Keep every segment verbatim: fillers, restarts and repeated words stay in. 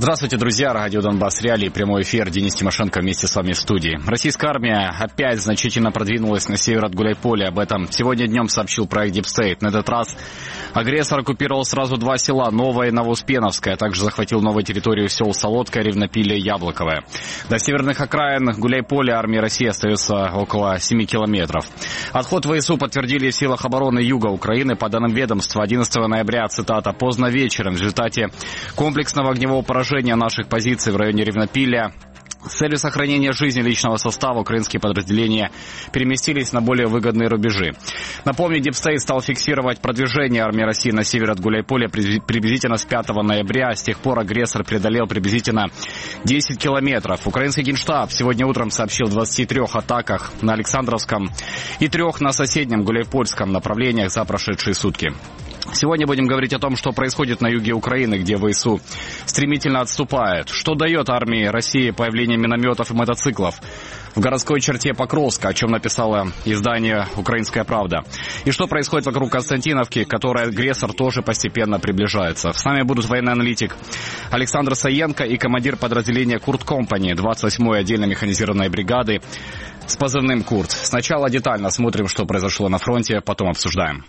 Здравствуйте, друзья. Радио Донбасс Реалии. Прямой эфир. Денис Тимошенко вместе с вами в студии. Российская армия опять значительно продвинулась на север от Гуляйполя. Об этом сегодня днем сообщил проект Deep State. На этот раз агрессор оккупировал сразу два села, Новое и Новоуспеновское, а также захватил новую территорию сел Солодка, Ревнопилье и Яблоковое. До северных окраин Гуляйполя армии России остается около семи километров. Отход ВСУ подтвердили в силах обороны юга Украины. По данным ведомства, одиннадцатого ноября, цитата, поздно вечером в результате комплексного огневого поражения наших позиций в районе Ревнопилья с целью сохранения жизни личного состава украинские подразделения переместились на более выгодные рубежи. Напомню, Deep State стал фиксировать продвижение армии России на север от Гуляйполя приблизительно с пятого ноября. С тех пор агрессор преодолел приблизительно десять километров. Украинский Генштаб сегодня утром сообщил о двадцати трёх атаках на Александровском и трех на соседнем Гуляйпольском направлениях за прошедшие сутки. Сегодня будем говорить о том, что происходит на юге Украины, где ВСУ стремительно отступает. Что дает армии России появление минометов и мотоциклов в городской черте Покровска, о чем написало издание «Украинская правда». И что происходит вокруг Константиновки, к которой агрессор тоже постепенно приближается. С нами будут военный аналитик Александр Саенко и командир подразделения Курт Компани двадцать восьмой отдельной механизированной бригады с позывным Курт. Сначала детально смотрим, что произошло на фронте, потом обсуждаем.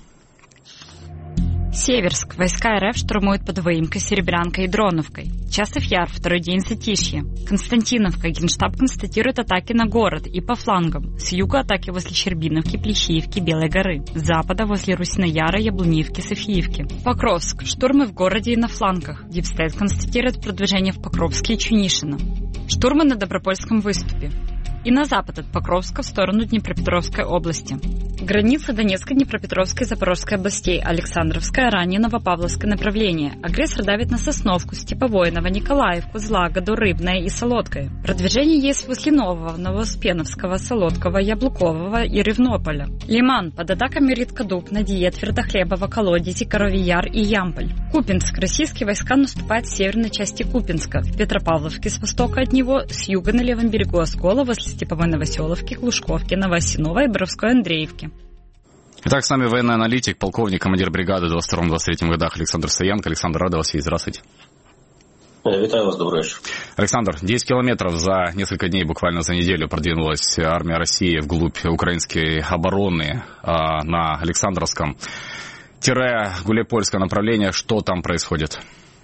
Северск. Войска РФ штурмуют под Выемкой, Серебрянкой и Дроновкой. Часов Яр. Второй день затишья. Константиновка. Генштаб констатирует атаки на город и по флангам. С юга атаки возле Щербиновки, Плещеевки, Белой горы. С запада возле Русинояра, Яблунивки, Софиевки. Покровск. Штурмы в городе и на флангах. Deep State констатирует продвижение в Покровске и Чунишино. Штурмы на Добропольском выступе. И на запад от Покровска в сторону Днепропетровской области. Граница Донецкой, Днепропетровской и Запорожской областей, Александровское, ранее Новопавловское направление. Агрессор давит на Сосновку, Степовой, Новониколаевку, Злагоду, Рыбное и Солодкое. Продвижение есть возле Нового, Новоуспеновского, Солодкого, Яблукового и Ревнополя. Лиман. Под атаками Риткодуб, Надия, Твердохлебово, Колодези, Коровий Яр и Ямполь. Купинск. Российские войска наступают в северной части Купинска. В Петропавловке с востока от него, с юга на левом берегу Оскола, возле Степовой Новоселовки, Клушковки, Новоосиновой и Боровской Андреевки. Итак, с нами военный аналитик, полковник, командир бригады в двадцать втором — двадцать третьем годах Александр Саенко. Александр, рада вас видеть. Здравствуйте. Витаю вас, добрый вечер. Александр, десять километров за несколько дней, буквально за неделю, продвинулась армия России вглубь украинской обороны а, на Александровском Гуляйпольское направление. Что там происходит?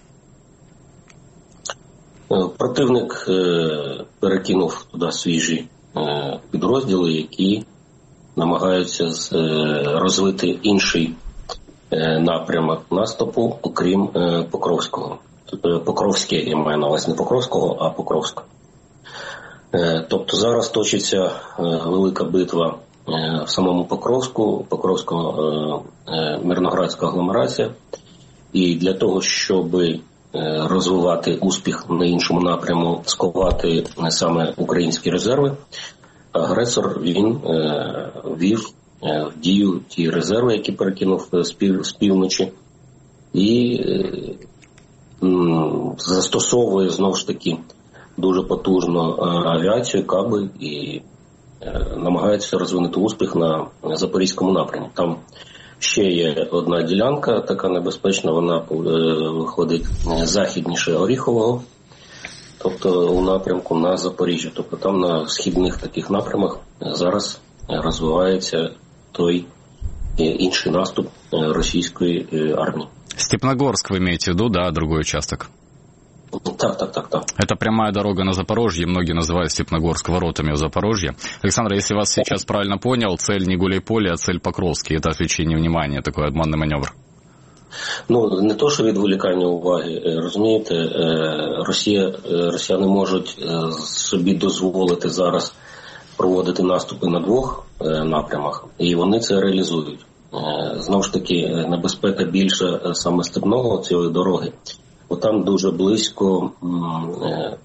Противник е, перекинув туди свіжі е, підрозділи, які намагаються з, е, розвити інший е, напрямок наступу, окрім е, Покровського. Покровське, я маю на увазі не Покровського, а Покровського. Е, тобто зараз точиться е, велика битва е, в самому Покровську, Покровського е, е, Мирноградська агломерація. І для того, щоб розвивати успіх на іншому напряму, сковати саме українські резерви, агресор, він е, ввів е, в дію ті резерви, які перекинув з, пів, з півночі, і е, м, застосовує, знову ж таки, дуже потужно е, авіацію, каби, і е, намагається розвинути успіх на Запорізькому напрямі. Там ще є одна ділянка, така небезпечна, вона е, виходить західніше Оріхового, тобто у напрямку на Запоріжжя. Тобто там на східних таких напрямах зараз розвивається той е, інший наступ російської е, армії. Степногорск вы имеете в виду, да, другой участок? Так, так, так, так. Это прямая дорога на Запорожье, многие называют Степногорск воротами в Запорожье. Александр, если вас сейчас правильно понял, цель не Гуляйполе, а цель Покровский. Это отвлечение внимания, такой обманный маневр. Ну, не то, що відволікання уваги. Розумієте, Росія, росіяни можуть собі дозволити зараз проводити наступи на двох напрямах, і вони це реалізують. Знову ж таки, небезпека більша саме степного цієї дороги. Бо там дуже близько е,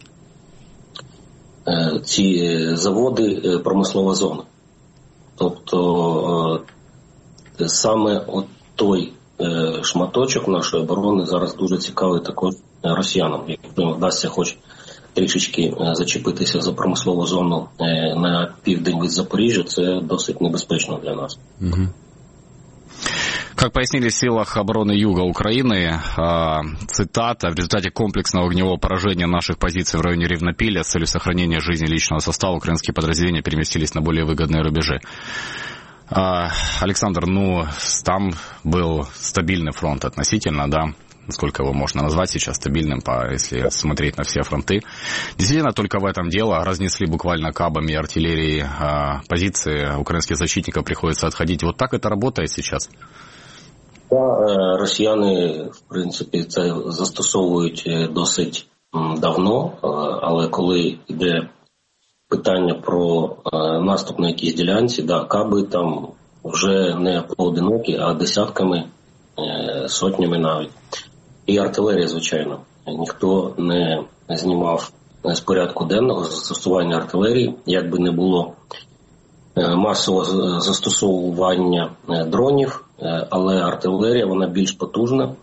е, ці заводи, е, промислова зона. Тобто е, саме от той е, шматочок нашої оборони зараз дуже цікавий також росіянам. Якщо вдасться хоч трішечки е, зачепитися за промислову зону е, на південь від Запоріжжя, це досить небезпечно для нас. Угу. Как пояснили в силах обороны Юга Украины, цитата, в результате комплексного огневого поражения наших позиций в районе Ревнопиля с целью сохранения жизни личного состава украинские подразделения переместились на более выгодные рубежи. Александр, ну, там был стабильный фронт относительно, да, насколько его можно назвать сейчас стабильным, если смотреть на все фронты. Действительно, только в этом дело. Разнесли буквально кабами и артиллерией позиции украинских защитников, приходится отходить. Вот так это работает сейчас? Да, росіяни, в принципі, це застосовують досить давно, але коли йде питання про наступ на якійсь ділянці, да, каби там вже не поодинокі, а десятками, сотнями навіть. І артилерія, звичайно. Ніхто не знімав з порядку денного застосування артилерії, як би не було масового застосовування дронів, але артилерія, вона більш потужна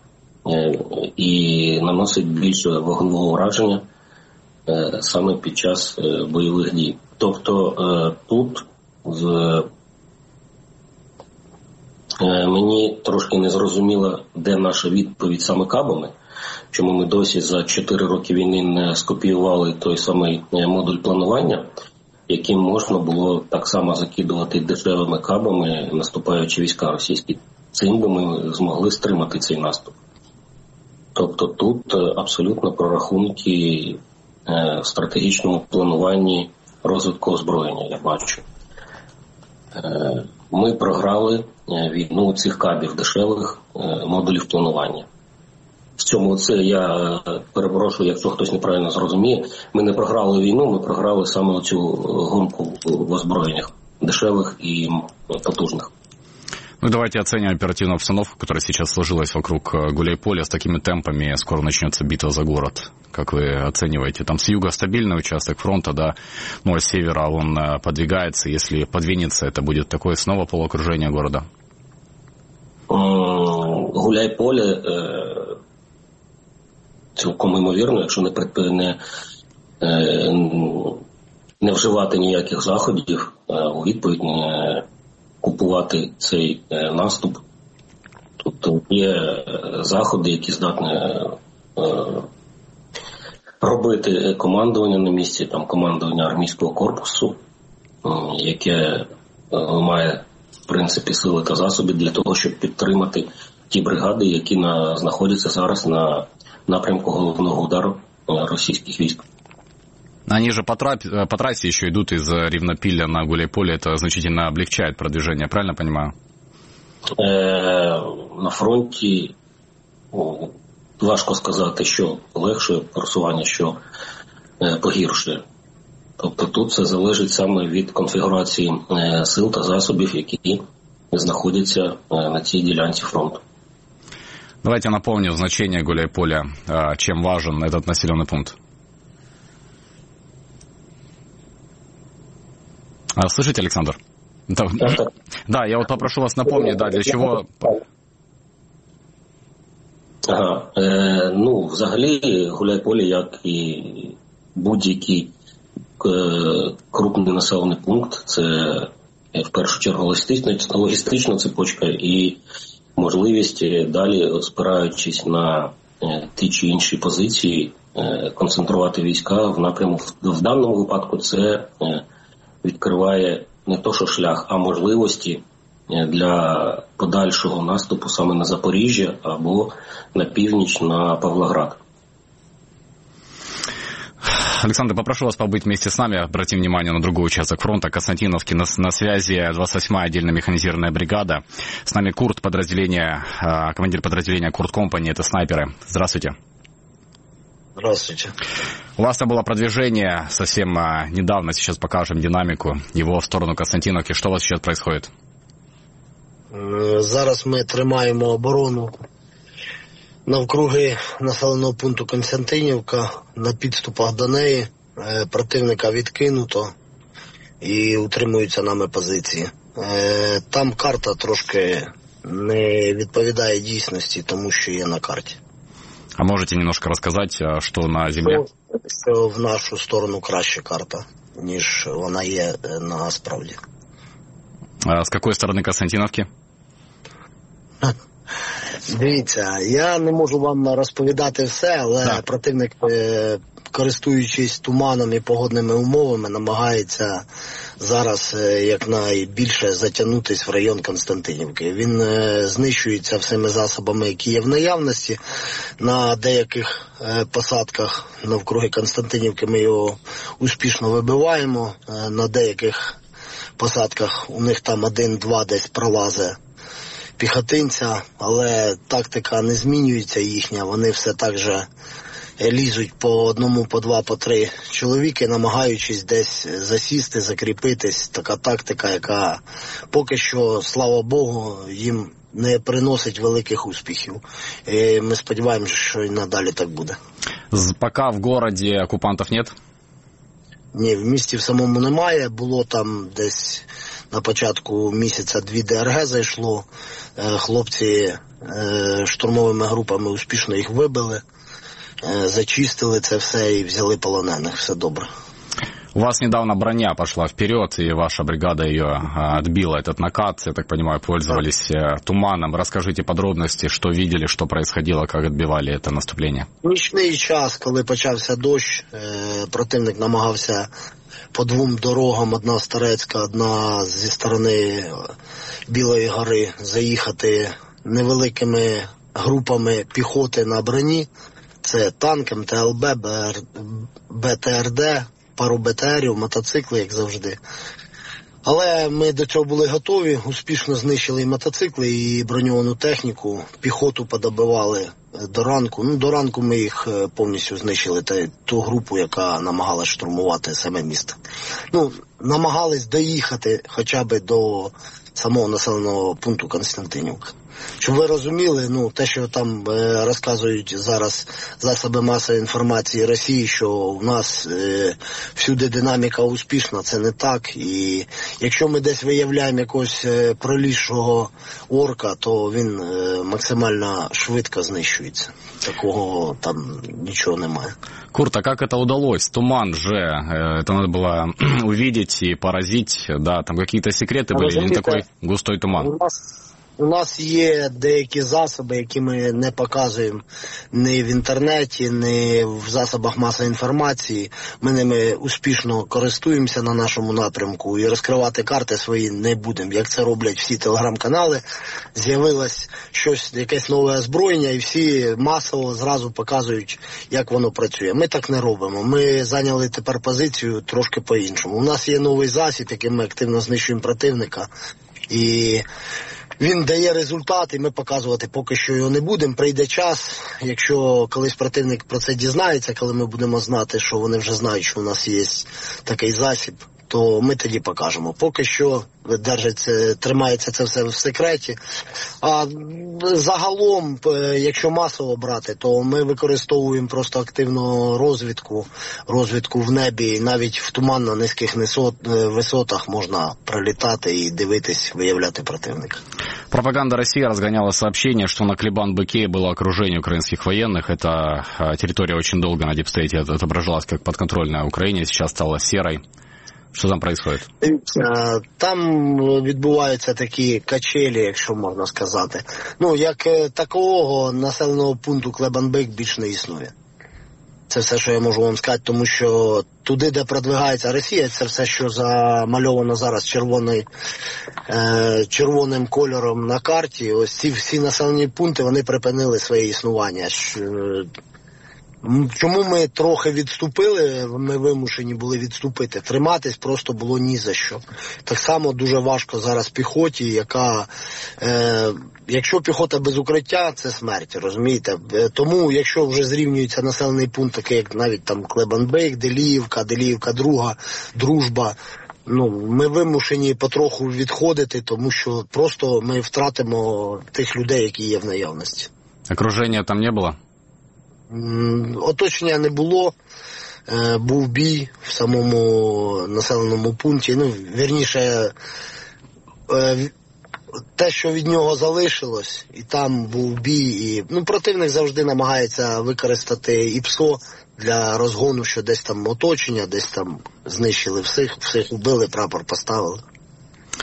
і наносить більше вогневого ураження саме під час бойових дій. Тобто тут з... мені трошки не зрозуміло, де наша відповідь саме кабами, чому ми досі за чотири роки війни не скопіювали той самий модуль планування, яким можна було так само закидувати дешевими кабами наступаючі війська російські. Цим би ми змогли стримати цей наступ. Тобто тут абсолютно прорахунки в стратегічному плануванні розвитку озброєння, я бачу. Ми програли війну цих кабів дешевих модулів планування. В цьому це я перепрошую, якщо хтось неправильно зрозуміє. Ми не програли війну, ми програли саме цю гонку в озброєннях дешевых и потужных. Ну, давайте оценим оперативную обстановку, которая сейчас сложилась вокруг Гуляйполя. С такими темпами скоро начнется битва за город. Как вы оцениваете? Там с юга стабильный участок фронта, да, ну, а с севера он подвигается. Если подвинется, это будет такое снова полуокружение города? Гуляйполе цілком ймовірно, якщо не, не, не вживати ніяких заходів у відповідь, не купувати цей наступ. Тобто є заходи, які здатні робити командування на місці, там командування армійського корпусу, яке має в принципі сили та засоби для того, щоб підтримати ті бригади, які на, знаходяться зараз на напрямку головного удару російських військ. Они же по, трап- по трассе еще идут из Ревнопиля на Гуляйполе. Это значительно облегчает продвижение, правильно понимаю? Е- на фронті о, важко сказати, що полегшує просування, що е- погіршує. Тобто тут це залежить саме від конфігурації е- сил та засобів, які знаходяться е- на цій ділянці фронту. Давайте напомню значение Гуляйполя, э, чем важен этот населенный пункт. А, слышите, Александр? Да, да, я вот попрошу вас напомнить, да, для чего... Ага, е, ну, взагалі, Гуляйполе, як і будь-який е, крупний населений пункт, це в першу чергу логістична, логістична цепочка і можливість далі, спираючись на е, ті чи інші позиції, е, концентрувати війська в напряму. В, в даному випадку це е, відкриває не то що шлях, а можливості для подальшого наступу саме на Запоріжжя або на північ, на Павлоград. Александр, попрошу вас побыть вместе с нами, обратим внимание на другой участок фронта, Константиновки, на, на связи двадцать восьмая отдельная механизированная бригада. С нами Курт, подразделение, командир подразделения Курт Компани, это снайперы. Здравствуйте. Здравствуйте. У вас там было продвижение совсем недавно, сейчас покажем динамику его в сторону Константиновки. Что у вас сейчас происходит? Зараз ми тримаємо оборону навкруги населеного пункту Константинівка, на підступах до неї. Противника відкинуто і утримуються нами позиції. Там карта трошки не відповідає дійсності, тому що є на карті. А можете немножко рассказать, что на земле? Що в нашу сторону краща карта, ніж вона є насправді. А с какой стороны Константиновки? Дивіться, я не можу вам розповідати все, але так. Противник, користуючись туманом і погодними умовами, намагається зараз якнайбільше затягнутися в район Константинівки. Він знищується всіми засобами, які є в наявності. На деяких посадках навкруги Константинівки ми його успішно вибиваємо. На деяких посадках у них там один-два десь пролази піхотинця, але тактика не змінюється їхня, вони все так же лізуть по одному, по два, по три чоловіки, намагаючись десь засісти, закріпитись. Така тактика, яка поки що, слава Богу, їм не приносить великих успіхів. І ми сподіваємося, що і надалі так буде. Поки в городі окупантів нет? Ні, в місті в самому немає. Було там десь на початку місяця дві Д Р Г зайшло. Хлопці штурмовими групами успішно їх вибили, зачистили це все і взяли полонених. Все добре. У вас недавно броня пошла вперед, и ваша бригада ее отбила, этот накат, я так понимаю, пользовались туманом. Расскажите подробности, что видели, что происходило, как отбивали это наступление. Нічний час, коли почався дощ, противник намагався по двом дорогам, одна Старецька, одна зі сторони Білої гори, заїхати невеликими групами піхоти на броні. Це танк, М Т Л Б, Б Т Р Д, пару Б Т Рів, мотоцикли, як завжди. Але ми до цього були готові, успішно знищили і мотоцикли, і броньовану техніку, піхоту подобивали до ранку. Ну, до ранку ми їх повністю знищили, та ту групу, яка намагалась штурмувати саме місто. Ну, намагались доїхати хоча б до самого населеного пункту Константинівка. Щоб ви розуміли, ну, те, що там е, розказують зараз засоби масової інформації Росії, що у нас е, всюди динаміка успішна, це не так. І якщо ми десь виявляємо якогось е, пролізшого орка, то він е, максимально швидко знищується. Такого там нічого немає. Курт, а как это удалось? Туман же, э, это надо было увидеть и поразить, да, там какие-то секреты были, или не такой густой туман? У нас... У нас є деякі засоби, які ми не показуємо ні в інтернеті, ні в засобах масової інформації. Ми ними успішно користуємося на нашому напрямку і розкривати карти свої не будемо. Як це роблять всі телеграм-канали, з'явилось щось, якесь нове озброєння, і всі масово зразу показують, як воно працює. Ми так не робимо. Ми зайняли тепер позицію трошки по-іншому. У нас є новий засіб, яким ми активно знищуємо противника. І він дає результат, і ми показувати поки що його не будемо. Прийде час, якщо колись противник про це дізнається, коли ми будемо знати, що вони вже знають, що у нас є такий засіб, то ми тоді покажемо. Поки що держиться, тримається це все в секреті. А загалом, якщо масово брати, то ми використовуємо просто активну розвідку, розвідку в небі. Навіть в туманно низьких висотах можна пролітати і дивитись, виявляти противника. Пропаганда России разгоняла сообщение, что на Клебан-Быке было окружение украинских военных. Эта территория очень долго на дипстейте отображалась как подконтрольная Украине, сейчас стала серой. Що там происходит? Там відбуваються такі качелі, якщо можна сказати. Ну, як такого населеного пункту Клебан-Бик більш не існує. Це все, що я можу вам сказати, тому що туди, де продвигається Росія, це все, що замальовано зараз червоний, е, червоним кольором на карті. Ось ці всі населені пункти, вони припинили своє існування. Чому ми трохи відступили, ми вимушені були відступити, триматись просто було ні за що. Так само дуже важко зараз піхоті, яка, е, якщо піхота без укриття, це смерть, розумієте? Тому, якщо вже зрівнюється населений пункт, такий як навіть там Клебан-Бик, Деліївка, Деліївка друга, Дружба, ну, ми вимушені потроху відходити, тому що просто ми втратимо тих людей, які є в наявності. Окруження там не було? Оточення не було, е, був бій в самому населеному пункті, ну, вірніше, е, те, що від нього залишилось, і там був бій, і, ну, противник завжди намагається використати ІПСО для розгону, що десь там оточення, десь там знищили всіх, всіх убили, прапор поставили.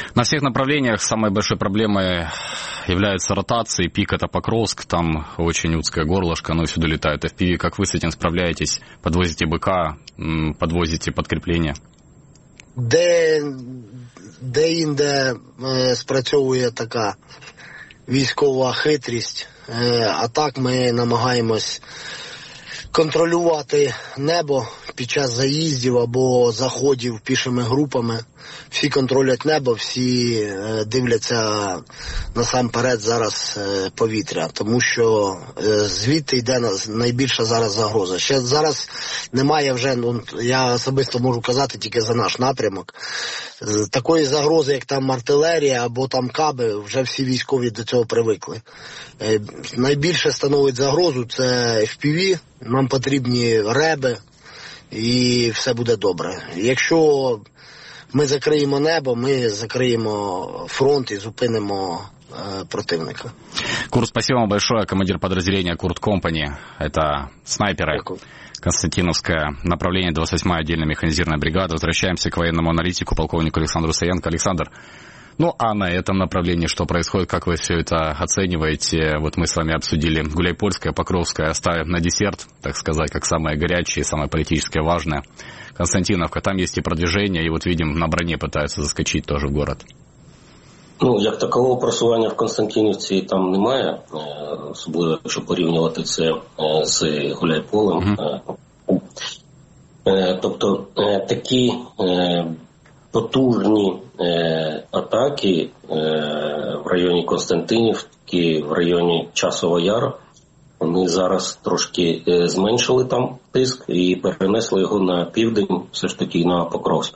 На всех направлениях самой большой проблемой является ротация. Пик — это Покровск, там очень узкое горлышко, оно всюду летает. эф пи ви, как вы с этим справляетесь? Подвозите БК, подвозите подкрепление? Де, де-інде е, спрацьовує така військова хитрість, е, а так ми намагаємось контролювати небо під час заїздів або заходів пішими групами. Всі контролять небо, всі е, дивляться насамперед зараз е, повітря, тому що е, звідти йде найбільша зараз загроза. Ще зараз немає вже, ну, я особисто можу казати тільки за наш напрямок, е, такої загрози, як там артилерія або там каби, вже всі військові до цього привикли. Е, найбільше становить загрозу це еф пі ві, нам потрібні реби і все буде добре. Якщо ми закриємо небо, мы закроем фронт и зупинимо э, противника. Курт, спасибо вам большое. Командир подразделения Курт Компани. Это снайперы. Дякую. Константиновское направление, двадцать восьмая отдельная механизированная бригада. Возвращаемся к военному аналитику, полковнику Александру Саенко. Александр, ну а на этом направлении что происходит, как вы все это оцениваете? Вот мы с вами обсудили Гуляйпольское, Покровское, оставим на десерт, так сказать, как самое горячее, самое политически важное. Константиновка, там есть и продвижение, и вот видим, на броне пытаются заскочить тоже в город. Ну, як такового просування в Константинівці там немає, особливо, якщо порівнювати це з Гуляйполем. Uh-huh. Тобто такі потужні атаки в районі Константинівки, в районі Часового Яру, вони зараз трошки зменшили там тиск і перенесли його на південь, все ж таки на Покровськ.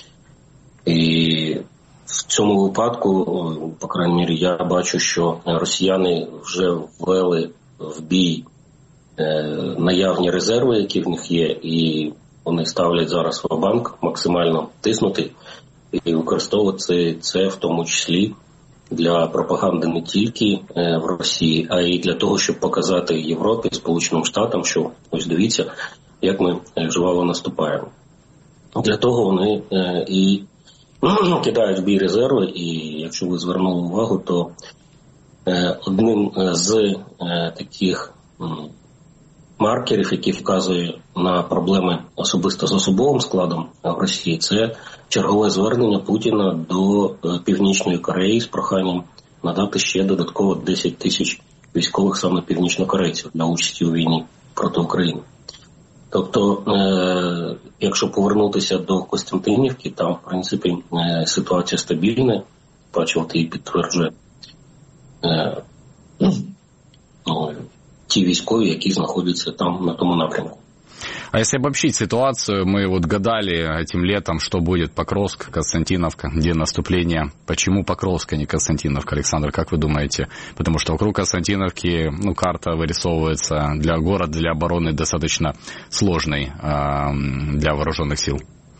І в цьому випадку, по крайній мірі, я бачу, що росіяни вже ввели в бій наявні резерви, які в них є, і вони ставлять зараз в банк максимально тиснути і використовувати це в тому числі для пропаганди не тільки в Росії, а й для того, щоб показати Європі, Сполученим Штатам, що ось дивіться, як ми жваво наступаємо. Для того вони і кидають в бій резерви, і якщо ви звернули увагу, то одним з таких маркерів, які вказують на проблеми особисто з особовим складом в Росії, це чергове звернення Путіна до Північної Кореї з проханням надати ще додатково десять тисяч військових саме північнокорейців для участі у війні проти України. Тобто, е- якщо повернутися до Костянтинівки, там, в принципі, е- ситуація стабільна, бачувати її підтверджує е- ну, ті військові, які знаходяться там на тому напрямку. А если обобщить ситуацию, мы вот гадали этим летом, что будет Покровск, Константиновка, где наступление. Почему Покровск, а не Константиновка, Александр, как вы думаете? Потому что вокруг Константиновки, ну, карта вырисовывается для города, для обороны достаточно сложной э, для вооруженных сил.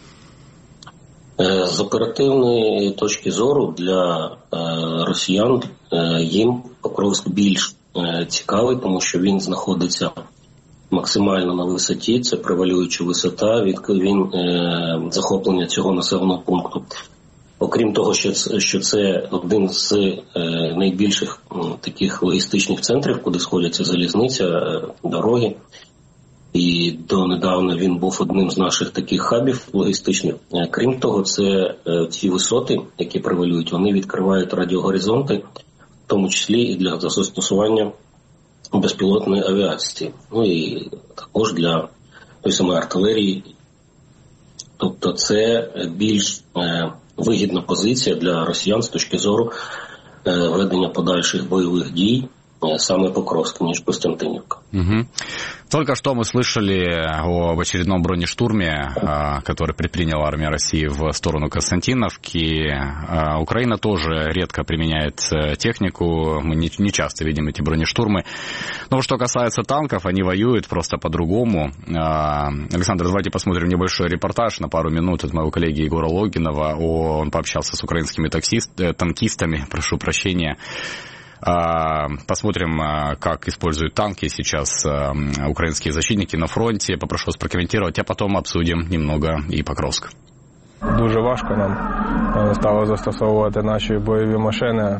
З оперативної точки зору для е, росіян е, їм Покровськ більш е, цікавий, тому що він знаходиться максимально на висоті, це превалююча висота від він, е, захоплення цього населеного пункту. Окрім того, що це, що це один з е, найбільших е, таких логістичних центрів, куди сходяться залізниця, е, дороги. І донедавна він був одним з наших таких хабів логістичних. Е, крім того, це е, ці висоти, які превалюють, вони відкривають радіогоризонти, в тому числі і для застосування безпілотної авіації, ну і також для той самої артилерії. Тобто це більш е, вигідна позиція для росіян з точки зору е, ведення подальших бойових дій е, саме Покровск, ніж Костянтинівка. Угу. Только что мы слышали об очередном бронештурме, который предприняла армия России в сторону Константиновки. Украина тоже редко применяет технику, мы не часто видим эти бронештурмы. Но что касается танков, они воюют просто по-другому. Александр, давайте посмотрим небольшой репортаж на пару минут от моего коллеги Егора Логинова. Он пообщался с украинскими таксист, танкистами, прошу прощения. Посмотрим, как используют танки сейчас украинские защитники на фронте. Попрошу вас прокомментировать, а потом обсудим немного и Покровск. Дуже важко нам стало застосовувати наші бойові машини.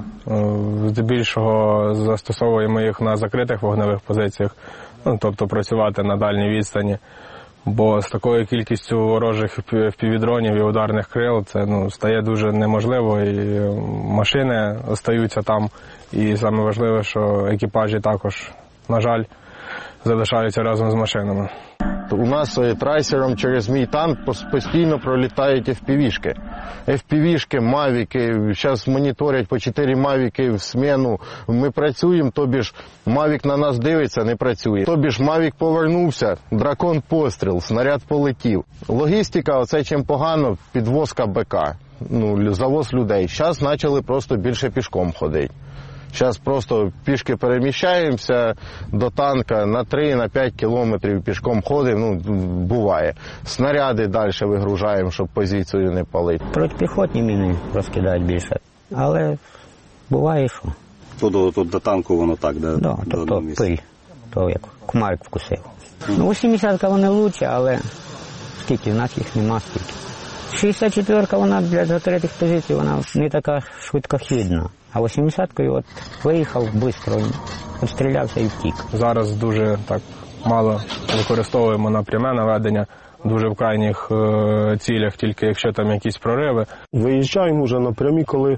Здебільшого застосовуємо їх на закритих вогневих позиціях, ну, тобто працювати на дальній відстані. Бо з такою кількістю ворожих впівдронів і ударних крил це ну, стає дуже неможливо, і машини остаються там. І саме важливе, що екіпажі також, на жаль, залишаються разом з машинами. У нас трайсером через мій танк постійно пролітають еф пі ві-шки. еф пі ві-шки, мавіки, зараз моніторять по чотири мавіки в зміну. Ми працюємо, тобі ж мавік на нас дивиться, не працює. Тобі ж мавік повернувся, дракон постріл, снаряд полетів. Логістика, оце чим погано, підвозка БК, ну, завоз людей. Зараз почали просто більше пішком ходити. Зараз просто пішки переміщаємося до танка на три-п'ять кілометрів пішком ходимо, ну, буває. Снаряди далі вигружаємо, щоб позицію не палити. Протипіхотні міни розкидають більше, але буває, що. То тут до танку воно так, да? Да, то, то пиль, то як кумарик вкусив. Mm. Ну, вісімдесятка вони краще, але скільки, в нас їх нема скільки. шістдесят четвірка, вона для закритих позицій, вона не така швидкохідна. А вісімдесяткою от виїхав швидко, відстрілявся і втік. Зараз дуже так мало використовуємо на пряме наведення, дуже в крайніх е, цілях, тільки якщо там якісь прориви. Виїжджаємо вже на прямі, коли,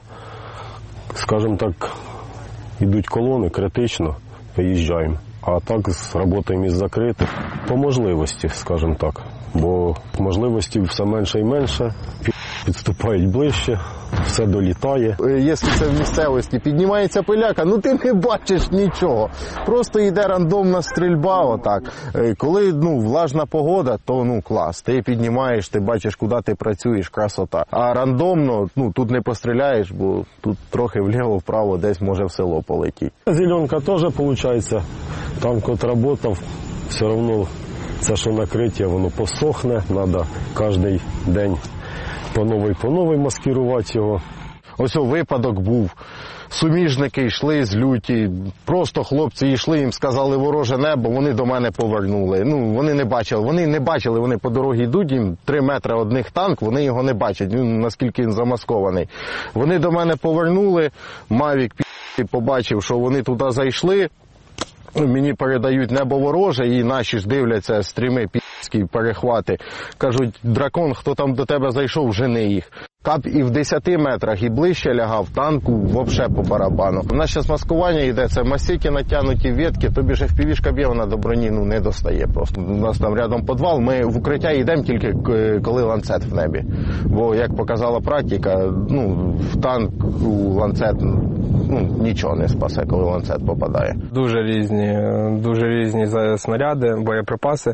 скажімо так, йдуть колони, критично виїжджаємо. А так працюємо із закритих по можливості, скажімо так. Бо можливості все менше і менше, підступають ближче, все долітає. Якщо це в місцевості піднімається пиляка, ну ти не бачиш нічого. Просто йде рандомна стрільба отак. Коли ну, влажна погода, то ну клас. Ти піднімаєш, ти бачиш, куди ти працюєш, красота. А рандомно ну, тут не постріляєш, бо тут трохи вліво-вправо десь може в село полетіти. Зеленка теж виходить. Там кот працював, все одно це, що накриття, воно посохне, треба кожен день по новій, по новій маскувати його. Ось о, випадок був. Суміжники йшли з люті, просто хлопці йшли, їм сказали вороже небо, вони до мене повернули. Ну, вони не бачили, вони не бачили, вони по дорозі йдуть, їм три метри одних танк, вони його не бачать, ну, наскільки він замаскований. Вони до мене повернули, Мавік побачив, що вони туди зайшли. Мені передають небо вороже, і наші ж дивляться стріми, пі***ські перехвати. Кажуть, дракон, хто там до тебе зайшов, жени їх. Кап і в десяти метрах, і ближче лягав, танку взагалі по барабану. У нас зараз маскування йде, це масіки натягнуті ветки, тобі ж еф пі ві-шка б'є, вона до броні ну, не достає просто. У нас там рядом підвал, ми в укриття йдемо тільки коли ланцет в небі. Бо, як показала практика, ну, в танк у ланцет ну, нічого не спасе, коли ланцет попадає. Дуже різні, дуже різні снаряди, боєприпаси.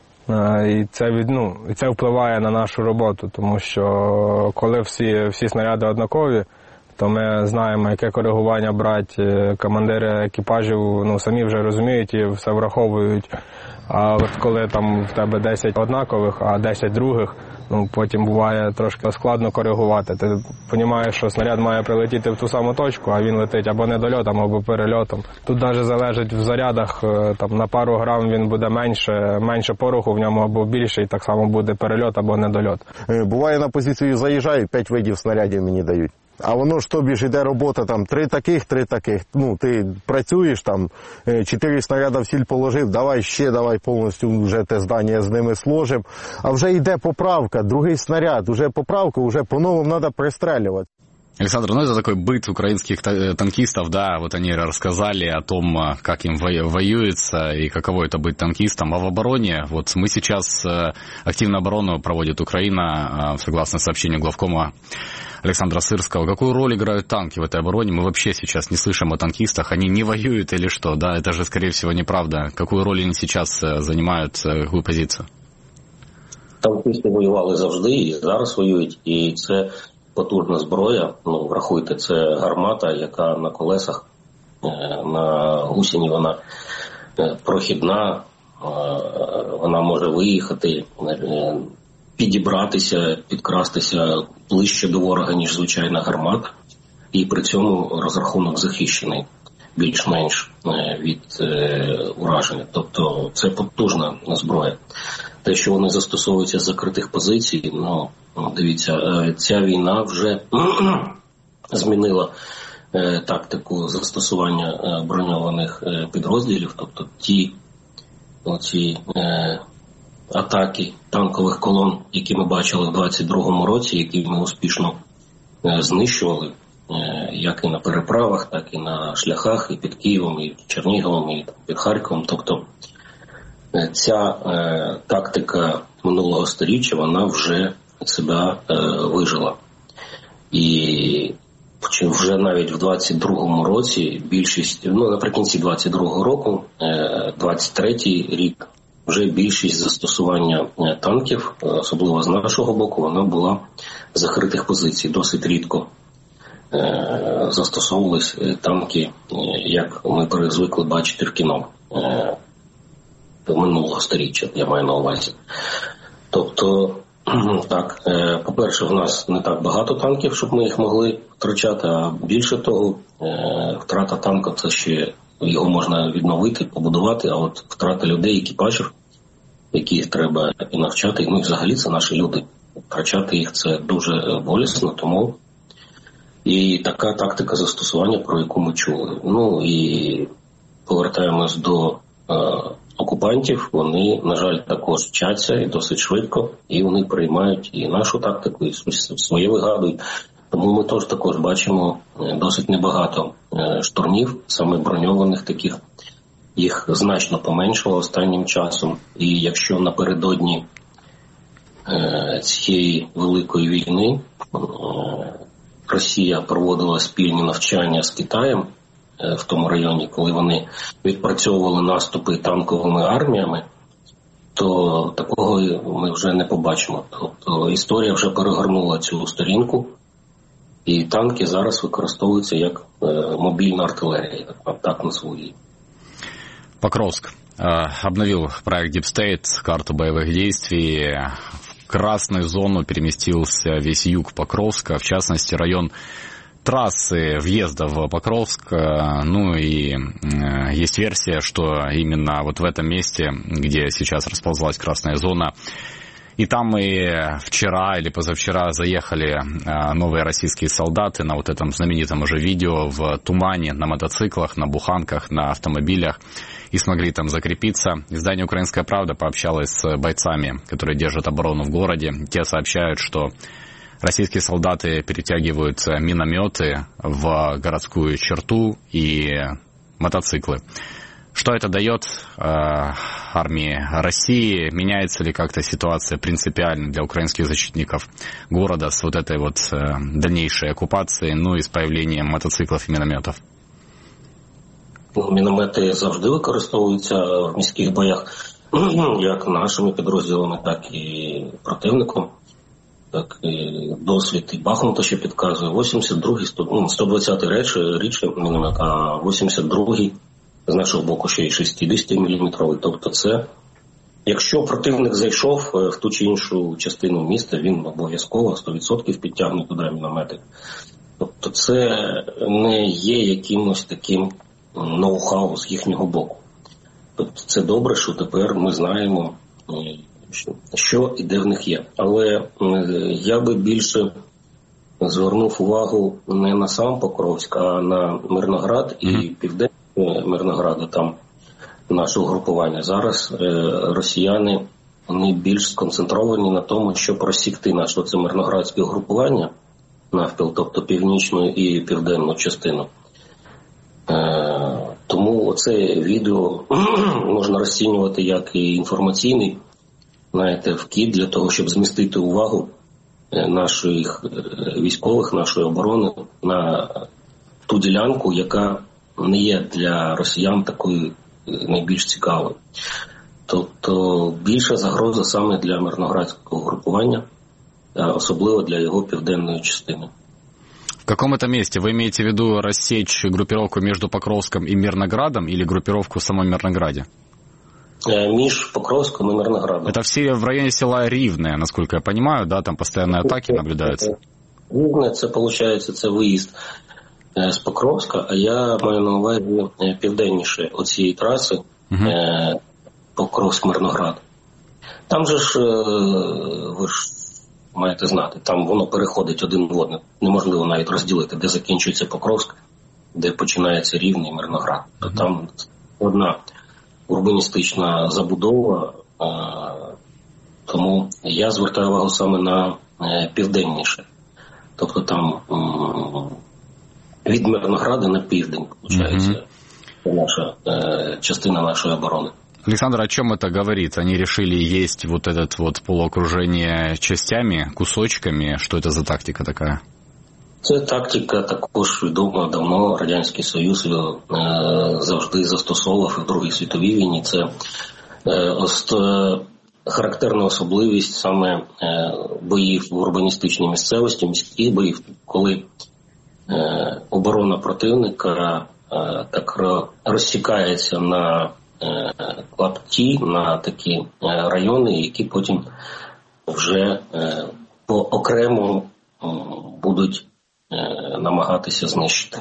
І це, від, ну, це впливає на нашу роботу, тому що коли всі, всі снаряди однакові, то ми знаємо, яке коригування брати. Командири екіпажів ну, самі вже розуміють і все враховують. А от коли там в тебе десять однакових, а десять других, ну, потім буває трошки складно коригувати. Ти розумієш, що снаряд має прилетіти в ту саму точку, а він летить або недольотом, або перельотом. Тут навіть залежить в зарядах, там, на пару грам він буде менше, менше пороху в ньому або більше, і так само буде перельот або недольот. Буває, на позицію заїжджають, п'ять видів снарядів мені дають. А воно ж тобі ж йде робота, там, три таких, три таких. Ну, ти працюєш там, чотири снаряда в сіль положив, давай ще, давай повністю вже те здання з ними сложимо. А вже йде поправка, другий снаряд, вже поправка, вже по-новому треба пристрелювати. Александр, ну это такой быт украинских танкистов, да, вот они рассказали о том, как им воюется и каково это быть танкистом. А в обороне, вот мы сейчас активную оборону проводит Украина, согласно сообщению главкома Александра Сырского. Какую роль играют танки в этой обороне? Мы вообще сейчас не слышим о танкистах. Они не воюют или что? Да, это же, скорее всего, неправда. Какую роль они сейчас занимают, какую позицию? Танкісти воювали завжди і зараз воюють. І це потужна зброя. Ну, врахуйте, це гармата, яка на колесах, на гусені вона прохідна. Вона може виїхати, підібратися, підкрастися ближче до ворога, ніж звичайна гармата. І при цьому розрахунок захищений більш-менш від ураження. Тобто це потужна зброя. те, що вони застосовуються з закритих позицій, ну, дивіться, ця війна вже змінила тактику застосування броньованих підрозділів, тобто ті оці, е, атаки танкових колон, які ми бачили в двадцять другому році, які ми успішно е, знищували, е, як і на переправах, так і на шляхах, і під Києвом, і під Черніговом, і під Харковом. Тобто е, ця е, тактика минулого сторіччя, вона вже себе е, вижила. І вже навіть в двадцять другому році більшість, ну наприкінці двадцять другого року, двадцять третій рік, вже більшість застосування танків, особливо з нашого боку, вона була з закритих позицій. Досить рідко застосовувались танки, як ми звикли бачити в кіно минулого сторіччя, я маю на увазі. Тобто, так, по-перше, в нас не так багато танків, щоб ми їх могли втрачати, а більше того, втрата танка – це ще його можна відновити, побудувати, а от втрата людей, екіпажів, яких треба і навчати, ну і взагалі це наші люди. Втрачати їх – це дуже болісно, тому і така тактика застосування, про яку ми чули. Ну і повертаємось до окупантів, вони, на жаль, також вчаться і досить швидко, і вони приймають і нашу тактику, і своє вигадують. Тому ми теж також бачимо досить небагато штурмів, саме броньованих таких. Їх значно поменшало останнім часом. І якщо напередодні цієї великої війни Росія проводила спільні навчання з Китаєм, в тому районі, коли вони відпрацьовували наступи танковими арміями, то такого ми вже не побачимо. Тобто історія вже перегорнула цю сторінку, і танки зараз використовуються як мобільна артилерія, так, так назву її. Покровск обновил проект Deep State, карту боевых действий. В красную зону переместился весь юг Покровска, в частности район трассы въезда в Покровск. Ну и есть версия, что именно вот в этом месте, где сейчас расползлась красная зона, и там и вчера или позавчера заехали новые российские солдаты на вот этом знаменитом уже видео в тумане, на мотоциклах, на буханках, на автомобилях, и смогли там закрепиться. Издание «Украинская правда» пообщалось с бойцами, которые держат оборону в городе. Те сообщают, что российские солдаты перетягивают минометы в городскую черту и мотоциклы. Что это дает э, армии России? Меняется ли как-то ситуация принципиально для украинских защитников города с вот этой вот э, дальнейшей оккупацией, ну и с появлением мотоциклов и минометов? Міномети завжди використовуються в міських боях, як нашими підрозділами, так і противником. Так, і досвід і Бахмута ще підказує. вісімдесят другий, сто двадцятий річ, річ міномет, а вісімдесят другий з нашого боку ще й шістдесятиміліметровий. Тобто це, якщо противник зайшов в ту чи іншу частину міста, він обов'язково сто відсотків підтягне туди міномети. Тобто це не є якимось таким ноу-хау з їхнього боку. Тобто це добре, що тепер ми знаємо, що і де в них є. Але я би більше звернув увагу не на сам Покровськ, а на Мирноград і mm-hmm. південь Мирнограда, там наше угрупування. Зараз е, росіяни, вони більш сконцентровані на тому, щоб розсікти наше це мирноградське угрупування навпіл, тобто північну і південну частину. Е, тому оце відео можна розцінювати як і інформаційний, знаєте, вкид для того, щоб змістити увагу наших військових, нашої оборони на ту ділянку, яка не є для росіян такою найбільш цікавою. Тобто більша загроза саме для мирноградського групування, особливо для його південної частини. В каком это месте? Вы имеете в виду рассечь группировку между Покровском и Мирноградом или группировку в самом Мирнограде? Між Покровском и Мирноградом. Это все в районе села Ривное, насколько я понимаю, да? Там постоянные атаки наблюдаются. Ривне, це, виходить, це виїзд з Покровська, а я маю на увазі південніше оцієї траси, uh-huh. Покровськ-Мирноград. Там же ж, ви ж маєте знати, там воно переходить один в один. Неможливо навіть розділити, де закінчується Покровськ, де починається Рівне і Мирноград. Mm-hmm. Там одна урбаністична забудова, тому я звертаю увагу саме на південніше. Тобто там від Мирнограда на південь, виходить, mm-hmm. наша частина нашої оборони. Александр, о чем это говорит? Они решили есть вот этот вот полуокружение частями, кусочками. Что это за тактика такая? Це тактика також відома давно. Радянський Союз е, завжди застосовував і в Другій світовій війні. Це е, ост, е, характерна особливість саме е, боїв в урбаністичній місцевості, міських боїв, коли е, оборона противника е, так розсікається на клапті, на такі райони, які потім вже по окремо будуть намагатися знищити.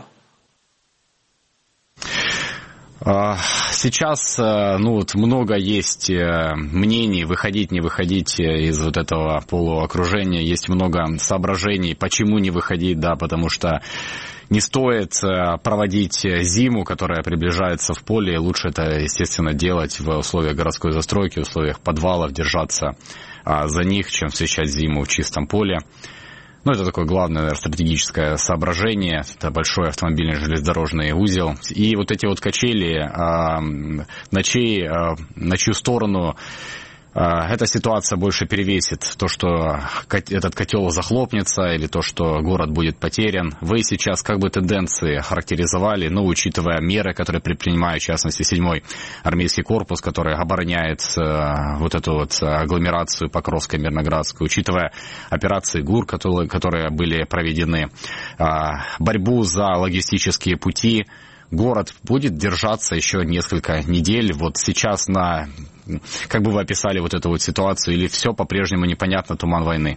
Сейчас, ну вот, много есть мнений, выходить, не выходить из вот этого полуокружения, есть много соображений, почему не выходить, да, потому что не стоит проводить зиму, которая приближается в поле, лучше это, естественно, делать в условиях городской застройки, в условиях подвалов, держаться за них, чем встречать зиму в чистом поле. Ну, это такое главное, наверное, стратегическое соображение. Это большой автомобильный железнодорожный узел. И вот эти вот качели э, ночей, э, на чью сторону э, эта ситуация больше перевесит. То, что этот котел захлопнется, или то, что город будет потерян. Вы сейчас как бы тенденции характеризовали, ну, учитывая меры, которые предпринимает, в частности, седьмой армейский корпус, который обороняет э, вот эту вот агломерацию Покровско-Мирноградскую, учитывая операции ГУР, которые, которые были проведены, э, борьбу за логистические пути. Город будет держаться еще несколько недель. Вот сейчас на... Как бы вы описали вот эту вот ситуацию, или все по-прежнему непонятно, туман войны?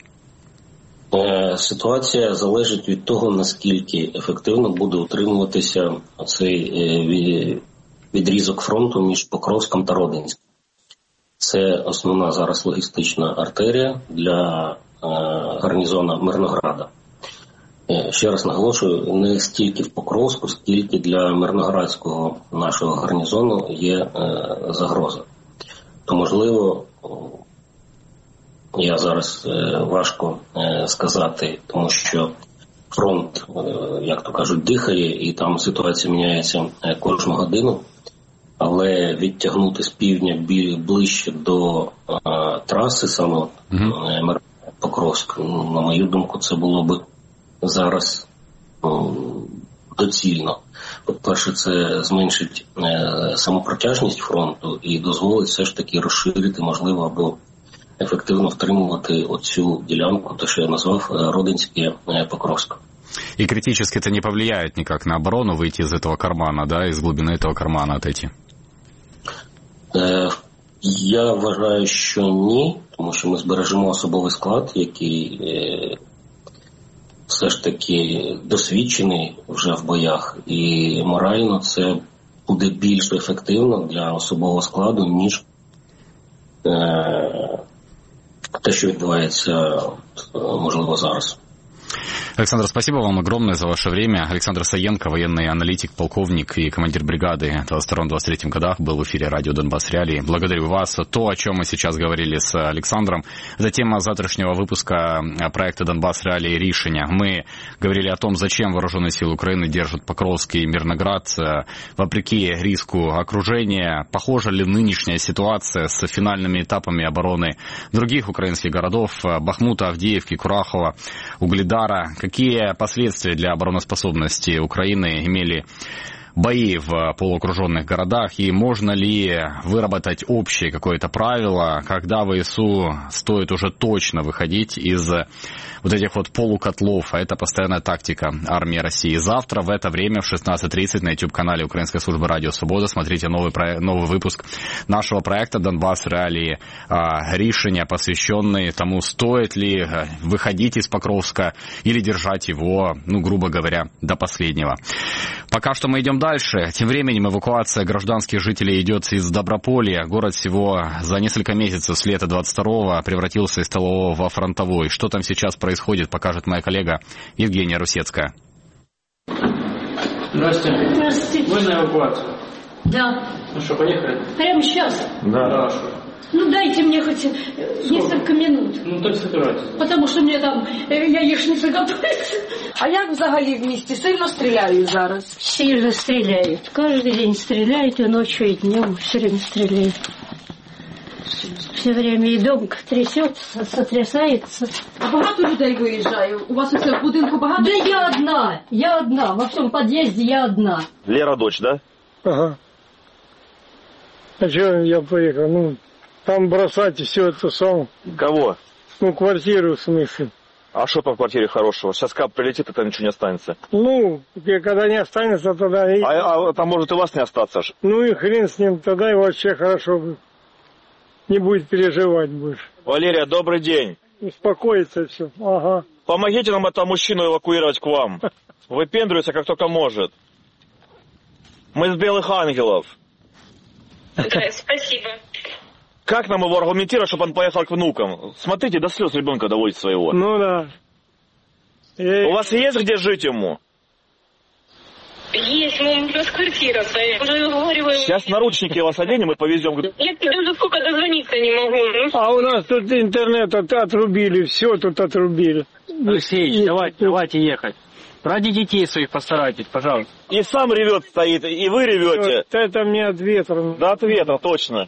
Ситуація залежить від того, наскільки ефективно буде утримуватися цей відрізок фронту між Покровськом та Родинськом. Це основна зараз логістична артерія для гарнізону Мирнограда. Ще раз наголошую, не стільки в Покровську, скільки для Мирноградського нашого гарнізону є загроза. То, можливо, я зараз важко сказати, тому що фронт, як то кажуть, дихає, і там ситуація міняється кожну годину, але відтягнути з півдня ближче до траси, саме mm-hmm. Покровськ, на мою думку, це було б зараз доцільно. По-перше, це зменшить е, самопротяжність фронту і дозволить все ж таки розширити, можливо, або ефективно втримувати оцю ділянку, то, що я назвав Родинське Покровськ. И критически это не повлияет никак на оборону, выйти из этого кармана, да, из глубины этого кармана отойти? Е, я вважаю, що ні, тому що ми збережемо особовий склад, який е, все ж таки досвідчений вже в боях, і морально це буде більш ефективно для особового складу, ніж е, те, що відбувається, можливо, зараз. Александр, спасибо вам огромное за ваше время. Александр Саенко, военный аналитик, полковник и командир бригады двадцать втором двадцать третьем годах, был в эфире радио «Донбасс Реалии». Благодарю вас. То, о чем мы сейчас говорили с Александром, это тема завтрашнего выпуска проекта «Донбасс Реалии. Решения». Мы говорили о том, зачем вооруженные силы Украины держат Покровск и Мирноград вопреки риску окружения. Похожа ли нынешняя ситуация с финальными этапами обороны других украинских городов Бахмута, Авдеевки, Курахова, Угледара? Какие последствия для обороноспособности Украины имели бои в полуокруженных городах, и можно ли выработать общее какое-то правило, когда ВСУ стоит уже точно выходить из вот этих вот полукотлов, а это постоянная тактика армии России. Завтра в это время в шестнадцать тридцать на YouTube-канале Украинской службы Радио Свобода смотрите новый, про... новый выпуск нашего проекта «Донбасс Реалии. Решения», посвященный тому, стоит ли выходить из Покровска или держать его, ну, грубо говоря, до последнего. Пока что мы идем дальше. Тем временем эвакуация гражданских жителей идет из Доброполья. Город всего за несколько месяцев с лета двадцать второго превратился из тылового во фронтовой. Что там сейчас происходит, покажет моя коллега Евгения Русецкая. Здравствуйте. Здравствуйте. Вы на эвакуацию? Да. Ну что, поехали? Прямо сейчас? Да. Хорошо. Ну дайте мне хоть Сколько? несколько минут. Ну так собирайтесь. Потому що мені там яєчниця готується. А як взагалі в місті сильно стріляють зараз? Сильно стреляют. Каждый день стреляют, и ночью, и днем все время стреляют. Все время и дом трясется, сотрясается. А багато людей виїжджає? У вас усе в будинку багато? Да я одна, я одна. Во всем подъезде я одна. Лера дочь, да? Ага. А что я поехал? Ну, там бросать все это сам. Кого? Ну, квартиру в смысле. А что там в квартире хорошего? Сейчас кап прилетит, и там ничего не останется. Ну, когда не останется, тогда... И... А, а там может и вас не остаться аж. Ну и хрен с ним, тогда и вообще хорошо. Не будет переживать больше. Валерия, добрый день. Успокоится все. Ага. Помогите нам этого мужчину эвакуировать к вам. Выпендривается как только может. Мы из Белых Ангелов. Да, спасибо. Как нам его аргументировать, чтобы он поехал к внукам? Смотрите, до слез ребенка доводит своего. Ну да. Я... У вас есть где жить ему? Есть, ну, плюс квартира, я уже уговариваю. Сейчас наручники вас оденем и повезем. Я тебе уже сколько дозвониться не могу. А у нас тут интернет отрубили, все тут отрубили. Алексей, давайте, давайте ехать. Ради детей своих постарайтесь, пожалуйста. И сам ревет стоит, и вы ревете. Вот это мне от ветра. Да, от ветра, точно.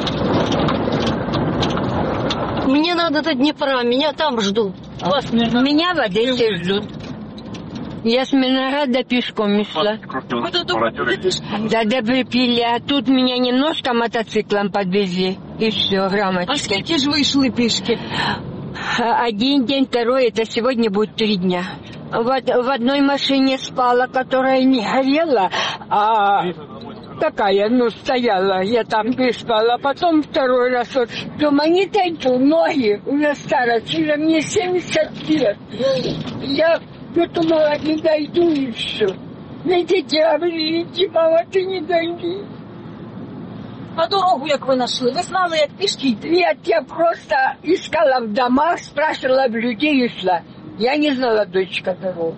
Мне надо до Днепра, меня там ждут. Вас, меня в Одессе ждут. Я с Минограда пешком шла. Да, да, выпили, а тут меня немножко мотоциклом подвезли. И все, грамотно. А сколько же вы шли пешки? Один день, второй, это сегодня будет три дня. Вот в одной машине спала, которая не горела, а такая, ну, стояла, я там переспала. Потом второй раз вот, думаю, не дойду, ноги, уже старость, уже мне семьдесят лет. Я думала, не дойду и все. Мне дети говорили, мама, ты не дойди. А дорогу як ви знайшли? Ви знали, як пішки йти? Нет, я просто искала в домах, спрашивала в людей и шла. Я не знала, дочка, дорогу.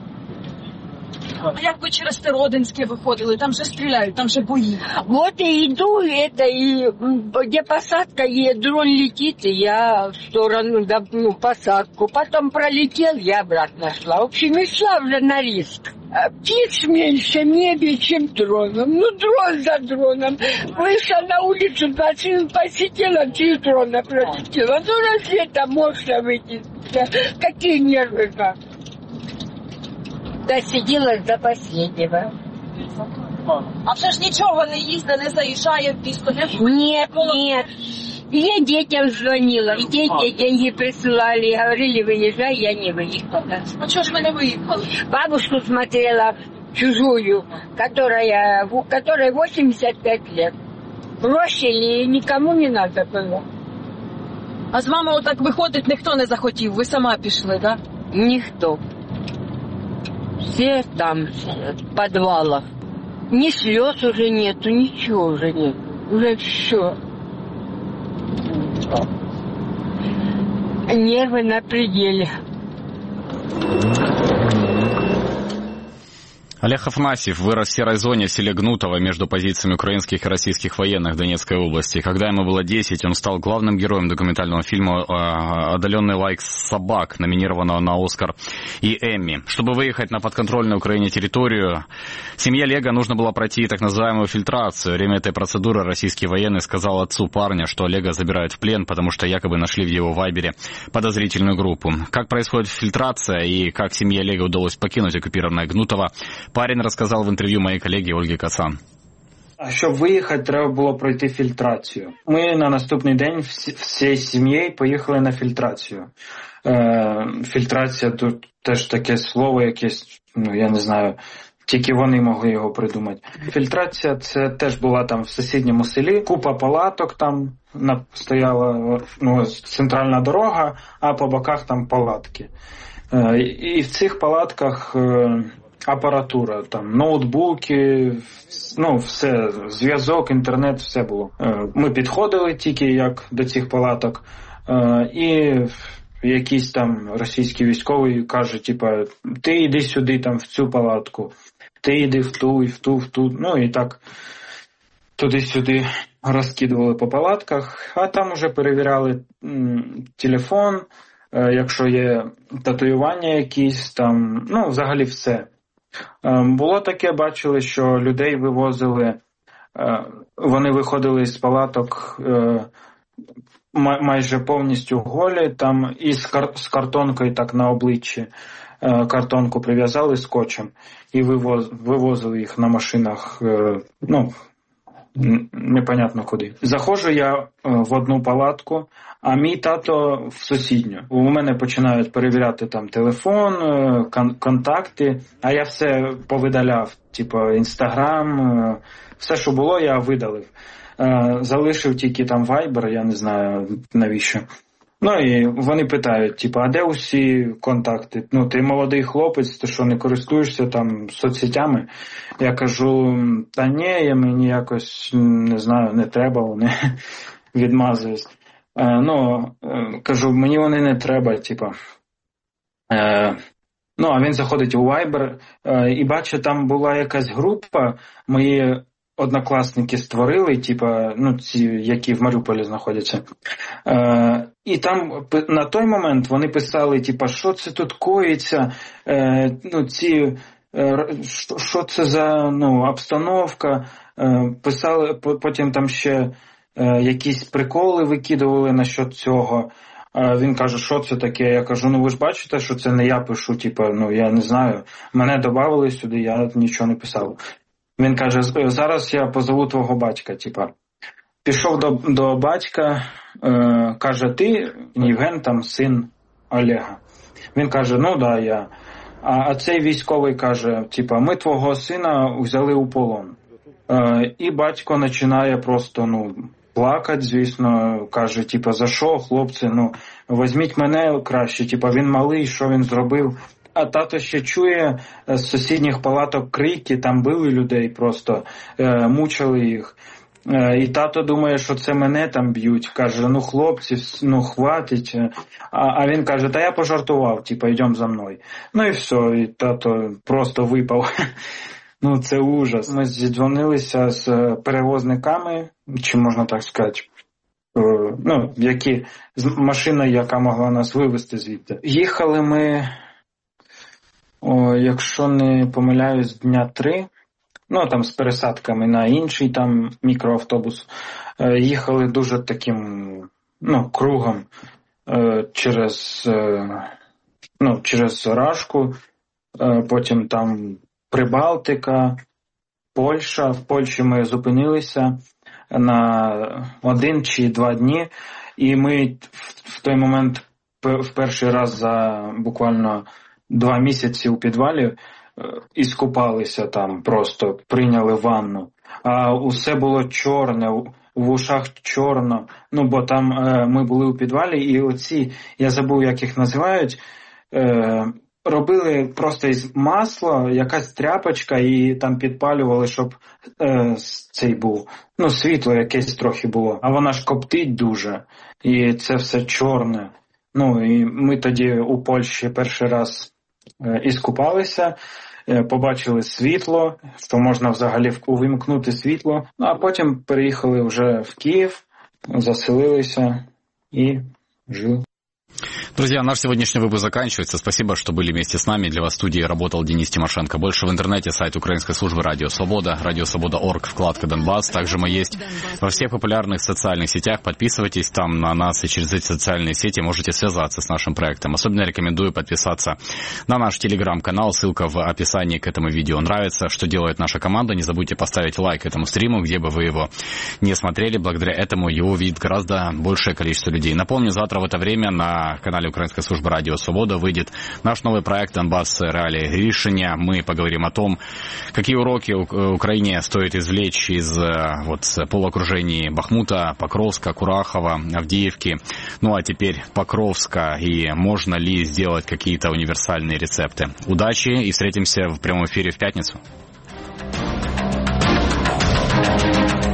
А як ви через Теродинське виходили? Там же стріляють, там же бої. Вот и иду, это, и где посадка, и дрон летит, и я в сторону, да, ну, посадку. Потом пролетел, я обратно шла. В общем, и шла уже на риск. А птиц меньше в небе, чем дроном. Ну, дрон за дроном. Вышла на улицу, двадцать минут посидела, три дрона пролетела. Ну, разве это можно выйти? Какие нервы, как? Досиділась до последнего. А все ж нічого не їздить, не заїжджає в місто? Нет, нет. Я детям звонила, и дети деньги присылали, говорили, выезжай, я не выехала. А чего ж вы не выехали? Бабушку смотрела, чужую, которая, которой восемьдесят пять лет. Бросили, и никому не надо было. А з вами отак виходить, ніхто не захотів, ви сама пішли, да? Ніхто. Все там, в подвалах. Ни слез уже нету, ничего уже нет. Уже все. Нервы на пределе. Олег Афанасьев вырос в серой зоне в селе Гнутово между позициями украинских и российских военных в Донецкой области. Когда ему было десять, он стал главным героем документального фильма «Отдаленный лайк собак», номинированного на «Оскар» и «Эмми». Чтобы выехать на подконтрольную Украине территорию, семье Олега нужно было пройти так называемую фильтрацию. Во время этой процедуры российский военный сказал отцу парня, что Олега забирают в плен, потому что якобы нашли в его вайбере подозрительную группу. Как происходит фильтрация и как семье Олега удалось покинуть оккупированное Гнутово, парень розказав в інтерв'ю моїй колеги Ольги Касан. А щоб виїхати, треба було пройти фільтрацію. Ми на наступний день всією сім'єю поїхали на фільтрацію. Е, фільтрація тут теж таке слово якесь, ну я не знаю, тільки вони могли його придумати. Фільтрація це теж була там в сусідньому селі, купа палаток там стояла, ну, центральна дорога, а по боках там палатки. Е, і в цих палатках... Е, апаратура, там, ноутбуки, ну, все, зв'язок, інтернет, все було. Ми підходили тільки як до цих палаток, і якийсь там російський військовий каже, типа, ти йди сюди, там, в цю палатку, ти йди в ту, і в ту, в ту, ну, і так туди-сюди розкидували по палатках, а там уже перевіряли м, телефон, е, якщо є татуювання якісь, там, ну, взагалі все. Е, було таке, бачили, що людей вивозили, е, вони виходили з палаток е, май, майже повністю голі, там, і з, кар, з картонкою так на обличчі, е, картонку прив'язали скотчем і вивоз, вивозили їх на машинах, е, ну, непонятно куди. Заходжу я в одну палатку, а мій тато в сусідню. У мене починають перевіряти там телефон, кон- контакти, а я все повидаляв, типу інстаграм, все, що було, я видалив. Залишив тільки там Viber, я не знаю навіщо. Ну і вони питають, типу, а де усі контакти? Ну, ти молодий хлопець, ти що, не користуєшся там соцсетями? Я кажу, та ні, я мені якось, не знаю, не треба, вони відмазують. Е, ну, е, кажу, мені вони не треба, типу. Е, ну, а він заходить у Viber е, і бачить, там була якась група, мої однокласники створили, типа, ну, ці, які в Маріуполі знаходяться. Е, і там на той момент вони писали, типа, що це тут коїться, е, ну, ці, е, що це за, ну, обстановка. Е, писали, потім там ще е, якісь приколи викидували насчет цього. Е, він каже, що це таке? Я кажу, ну ви ж бачите, що це не я пишу, типа, ну, я не знаю. Мене додавали сюди, я нічого не писав. Він каже, зараз я позову твого батька, типа. Пішов до, до батька, е, каже, ти, Євген, там, син Олега. Він каже, ну да, я. А, а цей військовий каже, типа, ми твого сина взяли у полон. Е, і батько починає просто, ну, плакати, звісно, каже, типа, за що, хлопці, ну, візьміть мене краще, типа, він малий, що він зробив. А тато ще чує з сусідніх палаток крики, там били людей просто, е, мучили їх. Е, і тато думає, що це мене там б'ють. Каже, ну хлопці, ну хватить. А, а він каже, та я пожартував, типа, йдемо за мною. Ну і все, і тато просто випав. Ну це ужас. Ми зідзвонилися з перевозниками, чи можна так сказати, е, ну, які, з машиною, яка могла нас вивезти звідти. Їхали ми... О, якщо не помиляюсь, дня три, ну там з пересадками на інший там мікроавтобус, е, їхали дуже таким, ну, кругом е, через, е, ну, через Рашку, е, потім там Прибалтика, Польща. В Польщі ми зупинилися на один чи два дні, і ми в, в той момент в перший раз за буквально два місяці у підвалі е, іскупалися там, просто прийняли ванну. А усе було чорне, в ушах чорно, ну бо там е, ми були у підвалі, і оці, я забув, як їх називають, е, робили просто із масла, якась тряпочка, і там підпалювали, щоб е, цей був, ну світло якесь трохи було. А вона ж коптить дуже, і це все чорне. Ну і ми тоді у Польщі перший раз іскупалися, побачили світло, що можна взагалі увімкнути світло, а потім переїхали вже в Київ, заселилися і жили. Друзья, наш сегодняшний выпуск заканчивается. Спасибо, что были вместе с нами. Для вас в студии работал Денис Тимошенко. Больше в интернете, сайт украинской службы Радио Свобода, радио свобода точка орг, вкладка Донбасс. Также мы есть во всех популярных социальных сетях. Подписывайтесь там на нас, и через эти социальные сети можете связаться с нашим проектом. Особенно рекомендую подписаться на наш телеграм-канал. Ссылка в описании к этому видео. Нравится, что делает наша команда? Не забудьте поставить лайк этому стриму, где бы вы его не смотрели. Благодаря этому его видит гораздо большее количество людей. Напомню, завтра в это время на канале Украинской службы радио «Свобода» выйдет наш новый проект «Донбасс. Реалии Рішення». Мы поговорим о том, какие уроки Украине стоит извлечь из вот, полуокружений Бахмута, Покровска, Курахова, Авдеевки. Ну а теперь Покровска. И можно ли сделать какие-то универсальные рецепты. Удачи и встретимся в прямом эфире в пятницу.